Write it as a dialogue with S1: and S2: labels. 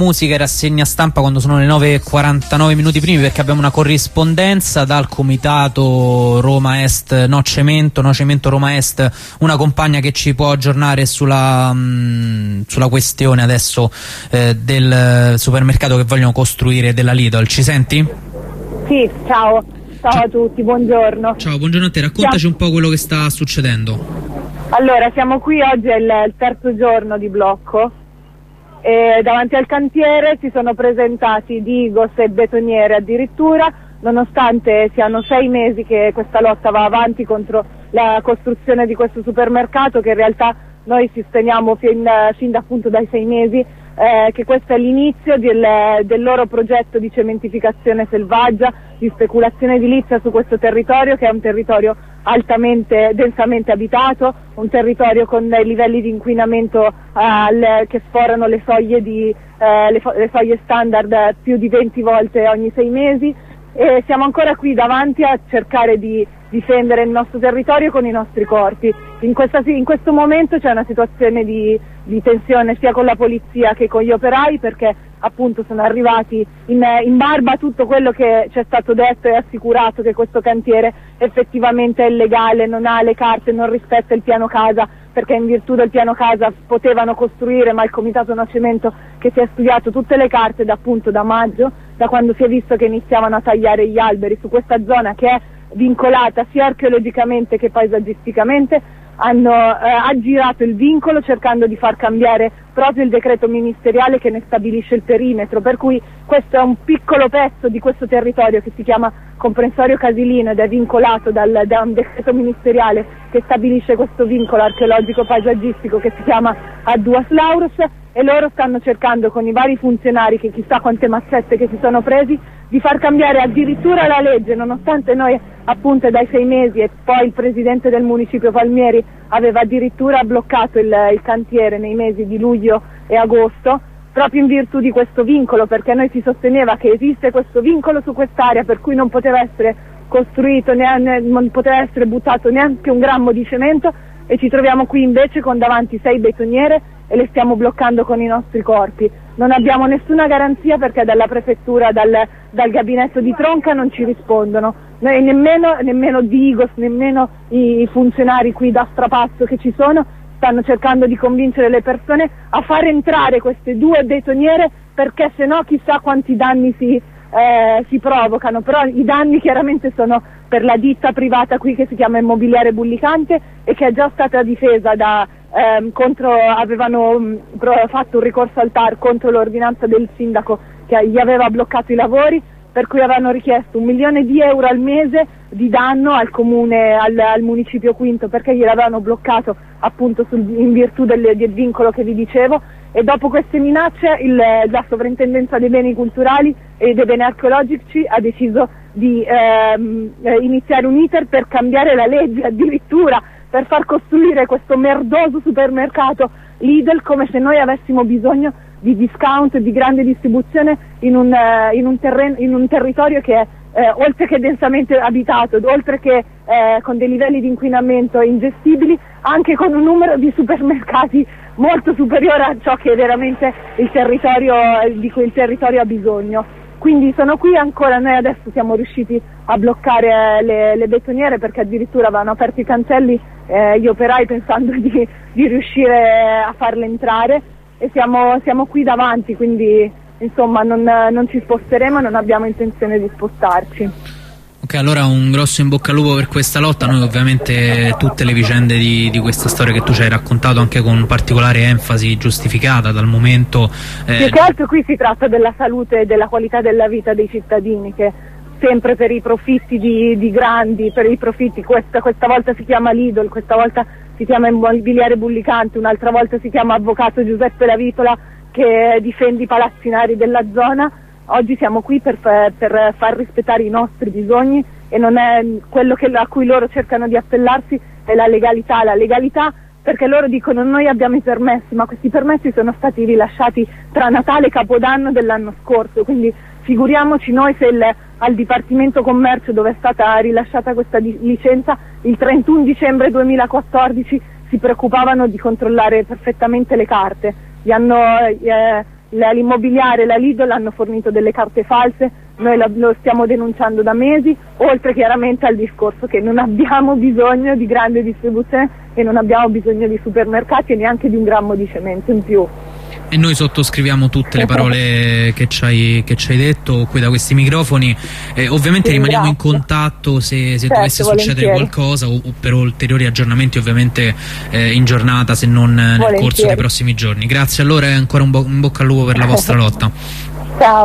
S1: Musica e rassegna stampa quando sono le 9:49 minuti primi, perché abbiamo una corrispondenza dal comitato Roma Est No Cemento Roma Est, una compagna che ci può aggiornare sulla questione adesso del supermercato che vogliono costruire della Lidl. Ci senti?
S2: Sì, ciao a tutti, buongiorno.
S1: Ciao, buongiorno a te, raccontaci un po' quello che sta succedendo.
S2: Allora, siamo qui, oggi è il terzo giorno di blocco. E davanti al cantiere si sono presentati Digos e betoniere addirittura, nonostante siano 6 mesi che questa lotta va avanti contro la costruzione di questo supermercato, che in realtà noi sosteniamo fin appunto dai 6 mesi, che questo è l'inizio del loro progetto di cementificazione selvaggia, di speculazione edilizia su questo territorio, che è un territorio densamente abitato, un territorio con livelli di inquinamento che sforano le soglie le soglie standard più di 20 volte ogni 6 mesi, e siamo ancora qui davanti a cercare di difendere il nostro territorio con i nostri corpi. In questo momento c'è una situazione di tensione sia con la polizia che con gli operai, perché appunto sono arrivati in barba a tutto quello che ci è stato detto e assicurato, che questo cantiere effettivamente è illegale, non ha le carte, non rispetta il piano casa, perché in virtù del piano casa potevano costruire, ma il comitato No Cemento, che si è studiato tutte le carte da maggio, da quando si è visto che iniziavano a tagliare gli alberi su questa zona che è vincolata sia archeologicamente che paesaggisticamente, hanno aggirato il vincolo cercando di far cambiare proprio il decreto ministeriale che ne stabilisce il perimetro, per cui questo è un piccolo pezzo di questo territorio che si chiama comprensorio Casilino ed è vincolato da un decreto ministeriale che stabilisce questo vincolo archeologico paesaggistico che si chiama Adduas Laurus, e loro stanno cercando con i vari funzionari, che chissà quante mazzette che si sono presi, di far cambiare addirittura la legge, nonostante noi appunto dai 6 mesi, e poi il presidente del municipio Palmieri aveva addirittura bloccato il cantiere nei mesi di luglio e agosto, proprio in virtù di questo vincolo, perché noi si sosteneva che esiste questo vincolo su quest'area per cui non poteva essere costruito, non poteva essere buttato neanche un grammo di cemento, e ci troviamo qui invece con davanti 6 betoniere e le stiamo bloccando con i nostri corpi. Non abbiamo nessuna garanzia, perché dalla prefettura, dal gabinetto di Tronca non ci rispondono, nemmeno Digos, nemmeno i funzionari qui da strapazzo che ci sono stanno cercando di convincere le persone a far entrare queste 2 betoniere, perché sennò chissà quanti danni si provocano. Però i danni chiaramente sono per la ditta privata qui che si chiama Immobiliare Bullicante, e che è già stata difesa avevano fatto un ricorso al TAR contro l'ordinanza del sindaco che gli aveva bloccato i lavori, per cui avevano richiesto 1 milione di euro al mese di danno al comune, al municipio Quinto, perché gliel'avevano bloccato appunto in virtù del vincolo che vi dicevo. E dopo queste minacce la sovrintendenza dei beni culturali e dei beni archeologici ha deciso di iniziare un iter per cambiare la legge, addirittura per far costruire questo merdoso supermercato Lidl, come se noi avessimo bisogno di discount, di grande distribuzione in un territorio che è oltre che densamente abitato, oltre che con dei livelli di inquinamento ingestibili, anche con un numero di supermercati molto superiore a ciò che veramente di cui il territorio ha bisogno. Quindi sono qui ancora, noi adesso siamo riusciti a bloccare le betoniere, perché addirittura avevano aperto i cancelli gli operai pensando di riuscire a farle entrare, e siamo qui davanti, quindi insomma non ci sposteremo, non abbiamo intenzione di spostarci.
S1: Ok, allora un grosso in bocca al lupo per questa lotta. Noi ovviamente tutte le vicende di questa storia che tu ci hai raccontato, anche con particolare enfasi giustificata dal momento.
S2: Più che altro qui si tratta della salute e della qualità della vita dei cittadini, che sempre per i profitti di grandi, per i profitti, questa volta si chiama Lidl, questa volta si chiama Immobiliare Bullicante, un'altra volta si chiama Avvocato Giuseppe Lavitola, che difende i palazzinari della zona. Oggi siamo qui per far rispettare i nostri bisogni, e non è quello a cui loro cercano di appellarsi, è la legalità, perché loro dicono noi abbiamo i permessi, ma questi permessi sono stati rilasciati tra Natale e Capodanno dell'anno scorso, quindi figuriamoci noi se al Dipartimento Commercio, dove è stata rilasciata questa licenza il 31 dicembre 2014, si preoccupavano di controllare perfettamente le carte. l'immobiliare, la Lidl hanno fornito delle carte false, noi lo stiamo denunciando da mesi, oltre chiaramente al discorso che non abbiamo bisogno di grande distribuzione e non abbiamo bisogno di supermercati e neanche di un grammo di cemento in più.
S1: E noi sottoscriviamo tutte le parole che ci hai detto qui da questi microfoni. Ovviamente rimaniamo in contatto se dovesse succedere qualcosa o per ulteriori aggiornamenti, ovviamente in giornata, se non nel corso dei prossimi giorni. Grazie allora e ancora un bocca al lupo per la vostra lotta.
S2: Ciao.